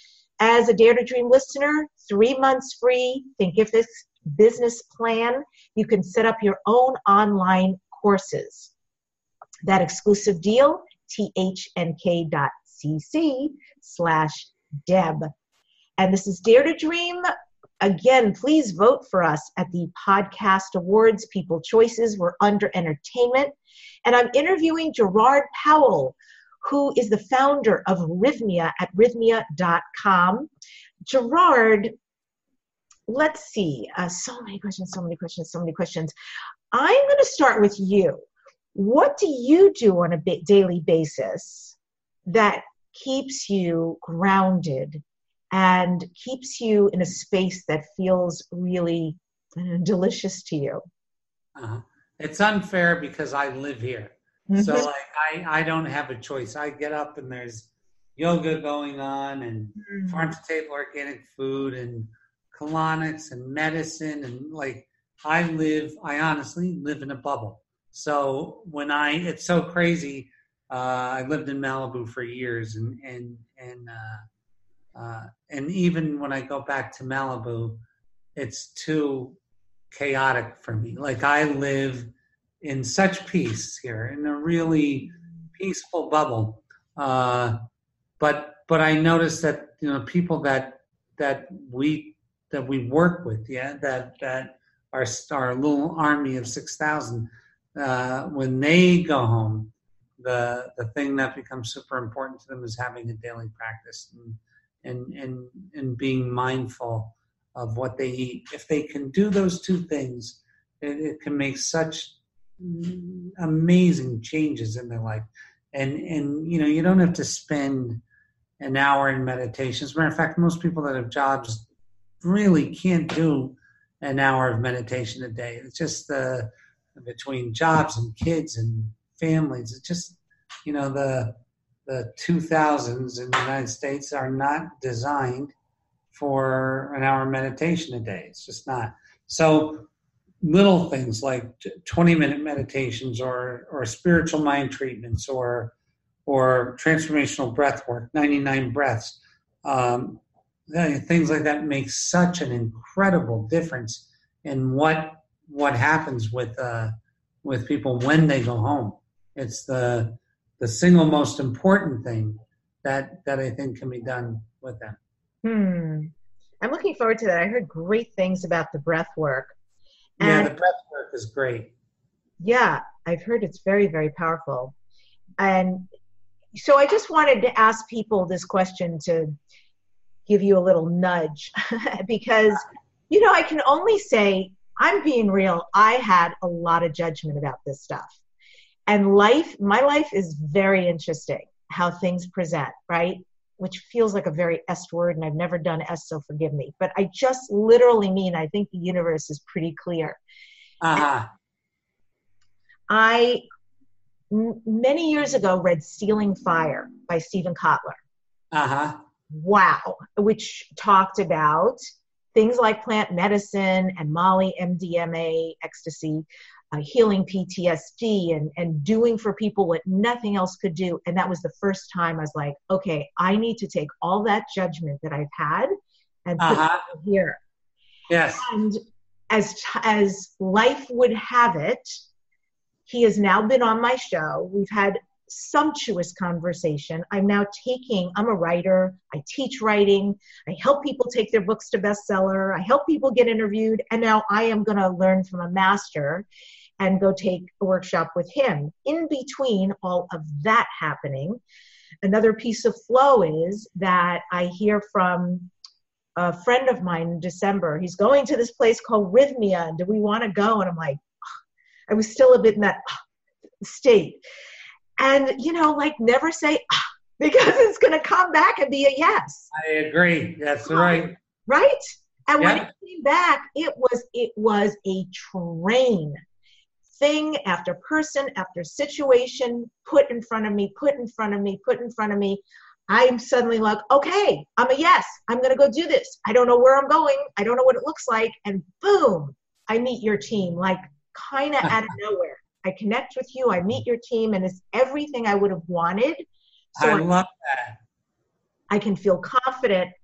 as a Dare to Dream listener, three months free. Think if this business plan, you can set up your own online courses. That exclusive deal, thnk dot cc slash deb. And this is Dare to Dream. Again, please vote for us at the Podcast Awards, People Choices. We're under entertainment. And I'm interviewing Gerard Powell, who is the founder of Rythmia at rythmia dot com. Gerard, let's see. Uh, so many questions, so many questions, so many questions. I'm going to start with you. What do you do on a ba- daily basis that keeps you grounded and keeps you in a space that feels really uh, delicious to you? Uh-huh. It's unfair because I live here. Mm-hmm. So like I, I don't have a choice. I get up and there's yoga going on and mm-hmm. farm to table organic food and colonics and medicine. And like I live, I honestly live in a bubble. So when I, it's so crazy. Uh, I lived in Malibu for years and, and, and, uh, uh, and even when I go back to Malibu, it's too chaotic for me. Like I live in such peace here, in a really peaceful bubble. Uh, but but I noticed that you know people that that we that we work with, yeah, that that our our little army of six thousand, uh, when they go home, the the thing that becomes super important to them is having a daily practice and and and, and being mindful of what they eat. If they can do those two things, it, it can make such amazing changes in their life. And and you know, you don't have to spend an hour in meditation. As a matter of fact, most people that have jobs really can't do an hour of meditation a day. It's just the between jobs and kids and families. It's just, you know, the the two thousands in the United States are not designed for an hour meditation a day. It's just not. So little things like twenty minute meditations or, or spiritual mind treatments or, or transformational breath work, ninety-nine breaths, um, things like that make such an incredible difference in what, what happens with, uh, with people when they go home. It's the, the single most important thing that, that I think can be done with them. Hmm. I'm looking forward to that. I heard great things about the breath work. And yeah, the breath work is great. Yeah, I've heard it's very, very powerful. And so I just wanted to ask people this question to give you a little nudge because, you know, I can only say, I'm being real, I had a lot of judgment about this stuff. And life, my life is very interesting, how things present, right? Which feels like a very S word, and I've never done S, so forgive me. But I just literally mean I think the universe is pretty clear. Uh-huh. I, m- many years ago, read Stealing Fire by Stephen Kotler. Uh-huh. Wow. Which talked about things like plant medicine and Molly, M D M A, ecstasy, Uh, healing P T S D and, and doing for people what nothing else could do. And that was the first time I was like, okay, I need to take all that judgment that I've had and put uh-huh. it here. Yes. And as, as life would have it, he has now been on my show. We've had sumptuous conversation. I'm now taking, I'm a writer. I teach writing. I help people take their books to bestseller. I help people get interviewed. And now I am going to learn from a master and go take a workshop with him. In between all of that happening, another piece of flow is that I hear from a friend of mine in December. He's going to this place called Rythmia, and do we want to go? And I'm like, I was still a bit in that state. And, you know, like never say, because it's going to come back and be a yes. I agree. That's right. Right? And yeah. when it came back, it was, it was a train. Thing after person after situation put in front of me, put in front of me, put in front of me. I'm suddenly like, okay, I'm a yes. I'm going to go do this. I don't know where I'm going. I don't know what it looks like. And boom, I meet your team, like kind of out of nowhere. I connect with you. I meet your team, and it's everything I would have wanted. So I love that. I can feel confident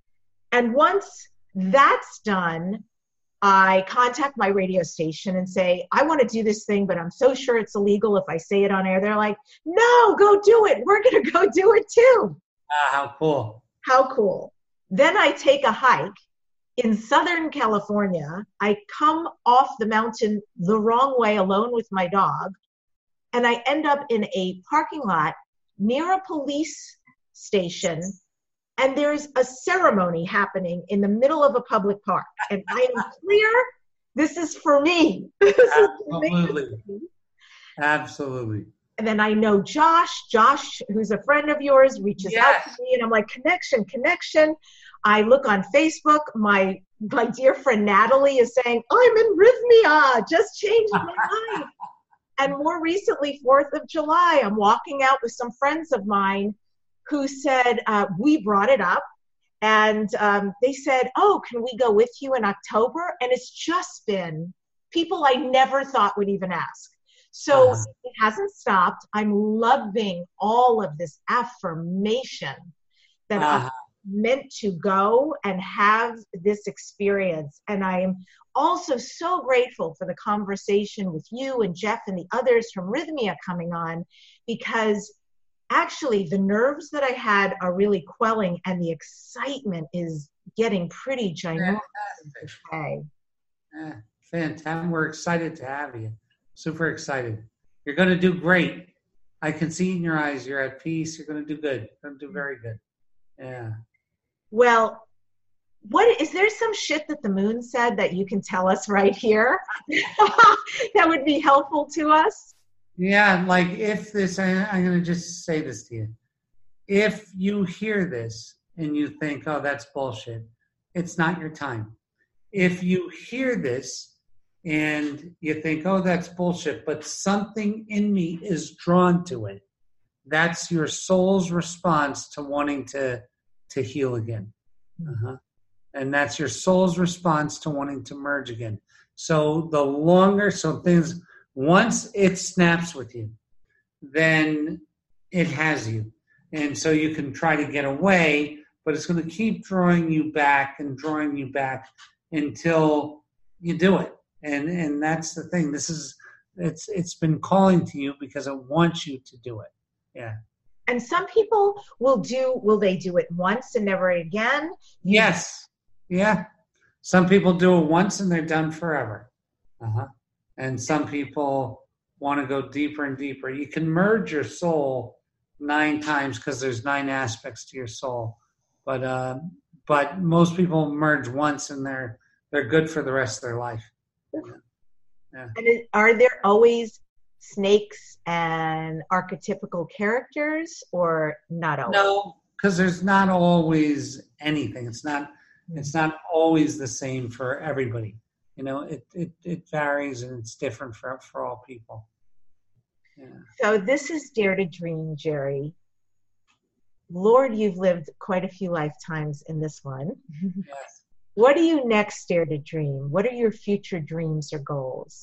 And once that's done, I contact my radio station and say, I want to do this thing, but I'm so sure it's illegal if I say it on air. They're like, no, go do it. We're going to go do it too. Ah, how cool. How cool. Then I take a hike in Southern California. I come off the mountain the wrong way alone with my dog, and I end up in a parking lot near a police station, and there's a ceremony happening in the middle of a public park. And I am clear, this is for me. This Absolutely. is for me. Absolutely. And then I know Josh, Josh, who's a friend of yours, reaches Yes. out to me, and I'm like, connection, connection. I look on Facebook. My my dear friend Natalie is saying, I'm in Rhythmia, just changed my life. And more recently, fourth of July, I'm walking out with some friends of mine who said, uh, we brought it up, and um, they said, oh, can we go with you in October? And it's just been people I never thought would even ask. So Uh-huh. it hasn't stopped. I'm loving all of this affirmation that Uh-huh. I'm meant to go and have this experience. And I am also so grateful for the conversation with you and Jeff and the others from Rhythmia coming on, because actually the nerves that I had are really quelling, and the excitement is getting pretty ginormous. Okay. Yeah, fantastic. We're excited to have you. Super excited. You're going to do great. I can see in your eyes you're at peace. You're going to do good. You're going to do very good. Yeah. Well, what is there some shit that the moon said that you can tell us right here that would be helpful to us? Yeah, like if this, I, I'm going to just say this to you. If you hear this and you think, oh, that's bullshit, it's not your time. If you hear this and you think, oh, that's bullshit, but something in me is drawn to it, that's your soul's response to wanting to, to heal again. Uh-huh. And that's your soul's response to wanting to merge again. So the longer, so things, once it snaps with you, then it has you. And so you can try to get away, but it's going to keep drawing you back and drawing you back until you do it. And and that's the thing. This is, it's it's been calling to you because it wants you to do it. Yeah. And some people will do, will they do it once and never again? Yes. Yeah. Some people do it once and they're done forever. Uh-huh. And some people want to go deeper and deeper. You can merge your soul nine times because there's nine aspects to your soul. But uh, but most people merge once and they're they're good for the rest of their life. Yeah. Yeah. And it, are there always snakes and archetypical characters, or not always? No, because there's not always anything. It's not it's not always the same for everybody. You know, it, it, it varies and it's different for, for all people. Yeah. So this is Dare to Dream, Jerry. Lord, you've lived quite a few lifetimes in this one. Yes. What do you next dare to dream? What are your future dreams or goals?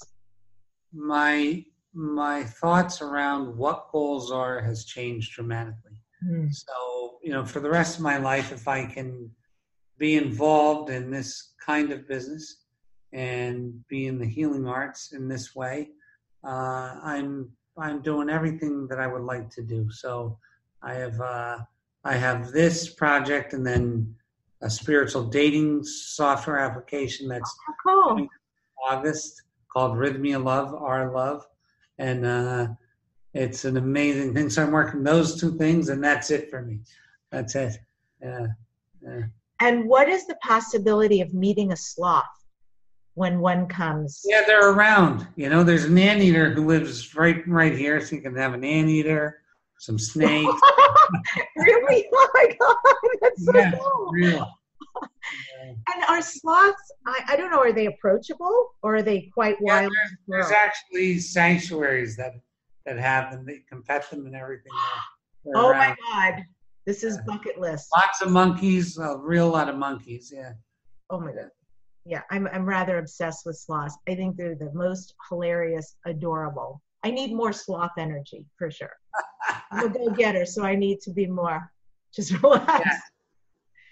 My my thoughts around what goals are has changed dramatically. Hmm. So, you know, for the rest of my life, if I can be involved in this kind of business and be in the healing arts in this way, uh, I'm I'm doing everything that I would like to do. So I have uh, I have this project, and then a spiritual dating software application that's Oh, cool. coming in August called Rhythmia Love, Our Love, and uh, it's an amazing thing. So I'm working those two things, and that's it for me. That's it. Yeah. Yeah. And what is the possibility of meeting a sloth when one comes? Yeah, they're around. You know, there's an anteater who lives right right here, so you can have an anteater, some snakes. Really? Oh my God, that's so Yeah, cool. real. And are sloths, I, I don't know, are they approachable or are they quite Yeah, wild? there's, there's actually sanctuaries that that have them. They can pet them and everything. They're, they're Oh around. my God, this is Yeah. bucket list. Lots of monkeys, a real lot of monkeys. Yeah. Oh my God. Yeah, I'm I'm rather obsessed with sloths. I think they're the most hilarious, adorable. I need more sloth energy for sure. I'm a go-getter, so I need to be more just relaxed. Yeah.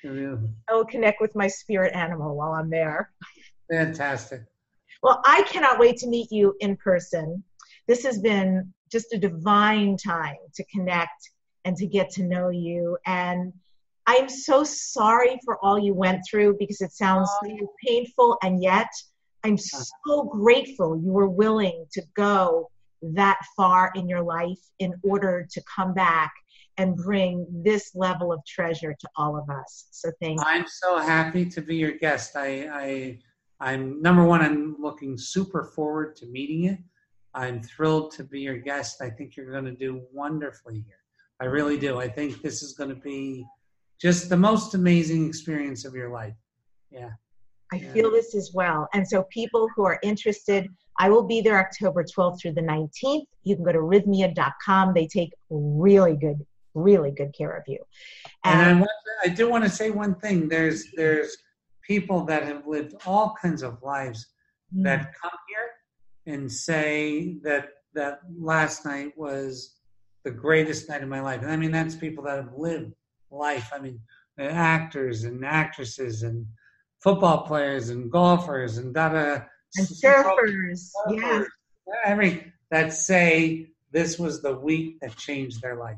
I will connect with my spirit animal while I'm there. Fantastic. Well, I cannot wait to meet you in person. This has been just a divine time to connect and to get to know you. And I'm so sorry for all you went through, because it sounds so painful, and yet I'm so grateful you were willing to go that far in your life in order to come back and bring this level of treasure to all of us. So thank you. I'm so happy to be your guest. I, I, I'm number one, I'm looking super forward to meeting you. I'm thrilled to be your guest. I think you're going to do wonderfully here. I really do. I think this is going to be just the most amazing experience of your life. Yeah. I yeah. feel this as well. And so people who are interested, I will be there October twelfth through the nineteenth. You can go to rhythmia dot com. They take really good, really good care of you. And, and I, want to, I do want to say one thing. There's there's people that have lived all kinds of lives mm. that come here and say that that last night was the greatest night of my life. And I mean, that's people that have lived life. I mean, actors and actresses and football players and golfers and da-da. And surfers, yeah. Every that say this was the week that changed their life.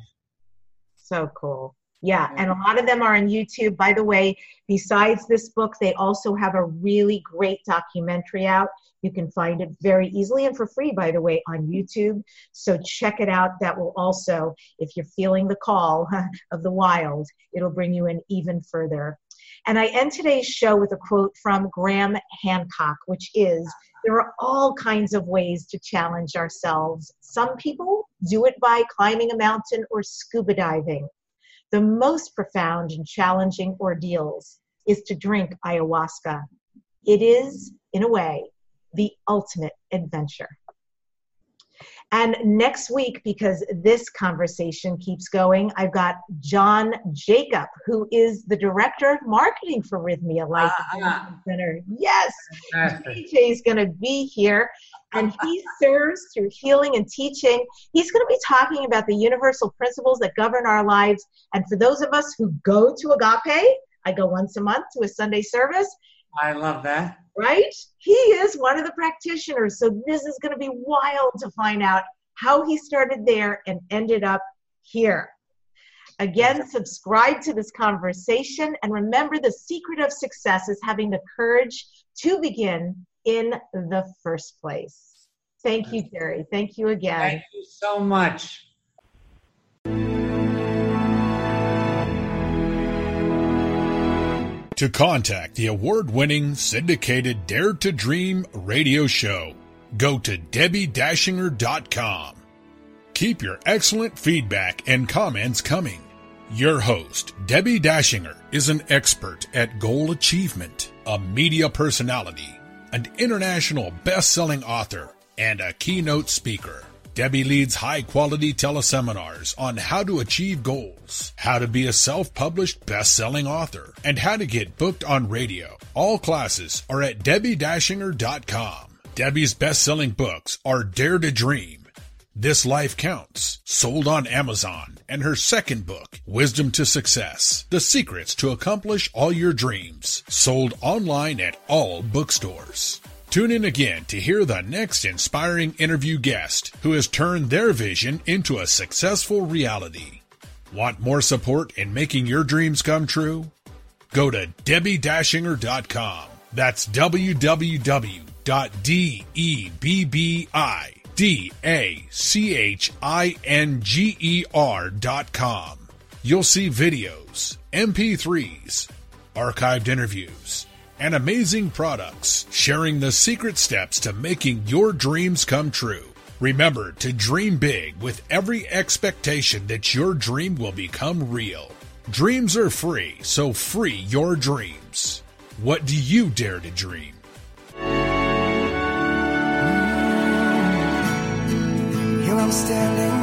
So cool. Yeah, and a lot of them are on YouTube. By the way, besides this book, they also have a really great documentary out. You can find it very easily and for free, by the way, on YouTube. So check it out. That will also, if you're feeling the call of the wild, it'll bring you in even further. And I end today's show with a quote from Graham Hancock, which is, there are all kinds of ways to challenge ourselves. Some people do it by climbing a mountain or scuba diving. The most profound and challenging ordeals is to drink ayahuasca. It is, in a way, the ultimate adventure. And next week, because this conversation keeps going, I've got John Jacob, who is the Director of Marketing for Rhythmia Life uh-huh. Center. Yes, D J is going to be here, and he serves through healing and teaching. He's going to be talking about the universal principles that govern our lives. And for those of us who go to Agape, I go once a month to a Sunday service. I love that. Right? He is one of the practitioners. So this is going to be wild to find out how he started there and ended up here. Again, subscribe to this conversation. And remember, the secret of success is having the courage to begin in the first place. Thank you, Jerry. Thank you again. Thank you so much. To contact the award-winning syndicated Dare to Dream radio show, go to debbie dashinger dot com. Keep your excellent feedback and comments coming. Your host, Debbie Dashinger, is an expert at goal achievement, a media personality, an international best-selling author, and a keynote speaker. Debbie leads high-quality teleseminars on how to achieve goals, how to be a self-published best-selling author, and how to get booked on radio. All classes are at debbie dashinger dot com. Debbie's best-selling books are Dare to Dream, This Life Counts, sold on Amazon, and her second book, Wisdom to Success, The Secrets to Accomplish All Your Dreams, sold online at all bookstores. Tune in again to hear the next inspiring interview guest who has turned their vision into a successful reality. Want more support in making your dreams come true? Go to debbie dashinger dot com. That's w w w dot debbie dashinger dot com. You'll see videos, M P threes, archived interviews, and amazing products sharing the secret steps to making your dreams come true. Remember to dream big with every expectation that your dream will become real. Dreams are free, so free your dreams. What do you dare to dream? Here I'm standing